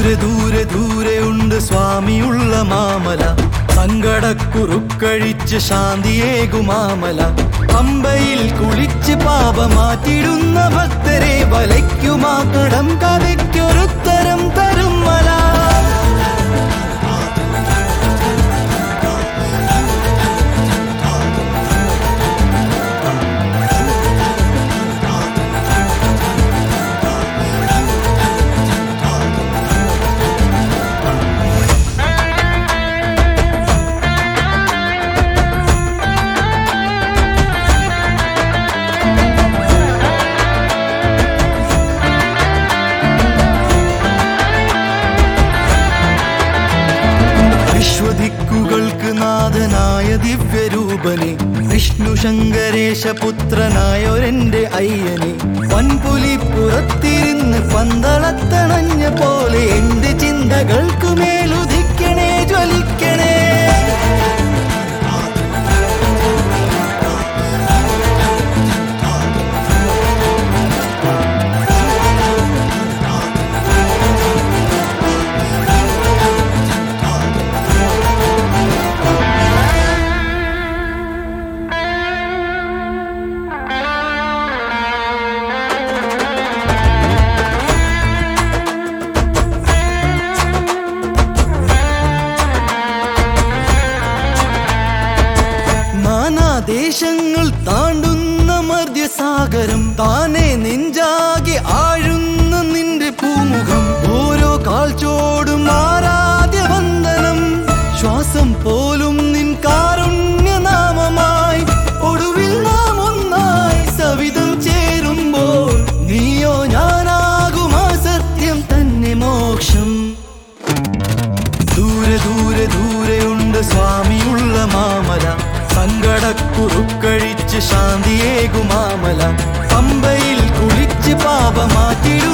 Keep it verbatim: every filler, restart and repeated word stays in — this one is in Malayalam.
ദൂരെ ദൂരെ ദൂരെ ഉണ്ട് സ്വാമിയുള്ള മാമല, സങ്കടക്കുറുക്കഴിച്ച് ശാന്തിയേകുമാമല. പമ്പയിൽ കുളിച്ച് പാപമാറ്റിടുന്ന ഭക്തരെ വലയ്ക്കുമാ കടം കഥയ്ക്കൊരുത്തരം തരും മല. വിശ്വദിക്കുകൾക്ക് നാഥനായ ദിവ്യരൂപനെ, വിഷ്ണു ശങ്കരേശ പുത്രനായൊരെന്റെ അയ്യനെ. വൻപുലി പുറത്തിരുന്ന് പന്തളത്തണഞ്ഞ പോലെ എന്റെ ചിന്തകൾക്കു മേലുദിക്കണേ ജ്വലിക്കണേ. ദേശങ്ങൾ താണ്ടുന്ന മധ്യസാഗരം, താനെ നെഞ്ചാകെ ആഴുന്ന നിന്റെ പൂമുഖം. ഓരോ കാൽച്ചോടും ആരാധ്യ വന്ദനം, ശ്വാസം പോലും നിൻ കാരുണ്യനാമമായി. ഒടുവിൽ നാം ഒന്നായി സവിധം ചേരുമ്പോൾ നീയോ ഞാനാകുമാ സത്യം തന്നെ മോക്ഷം. ദൂരെ ദൂരെ ദൂരെയുണ്ട് സ്വാമിയുള്ള മാമല, സങ്കടക്കുറുക്കഴിച്ച് ശാന്തിയേകുമാമല. പമ്പയിൽ കുളിച്ച് പാപമാറ്റിടും